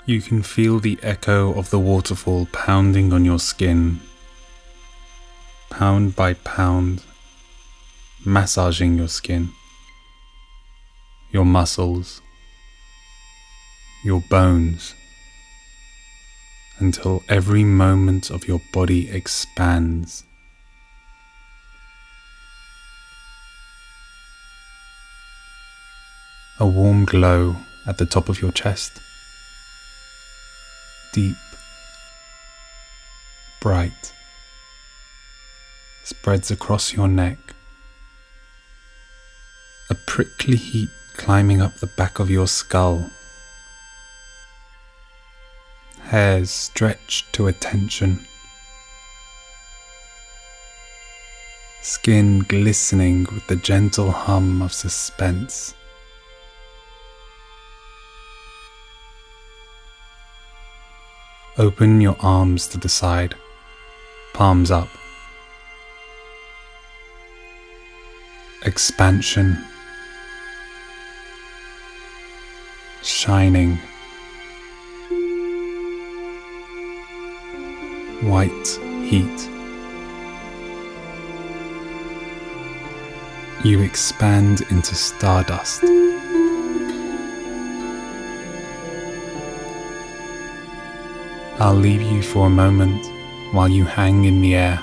You can feel the echo of the waterfall pounding on your skin, pound by pound, massaging your skin, your muscles, your bones, until every moment of your body expands. A warm glow at the top of your chest, deep, bright, spreads across your neck. A prickly heat climbing up the back of your skull. Hairs stretched to attention. Skin glistening with the gentle hum of suspense. Open your arms to the side, palms up. Expansion. Shining. White heat. You expand into stardust. I'll leave you for a moment while you hang in the air.